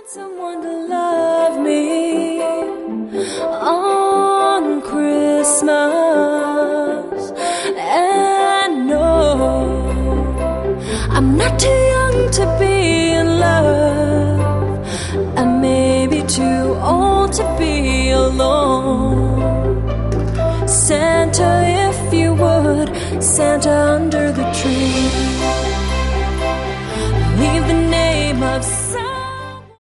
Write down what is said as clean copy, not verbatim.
Someone to love me on Christmas, and no, I'm not too young to be in love. I may be too old to be alone. Santa, if you would, Santa under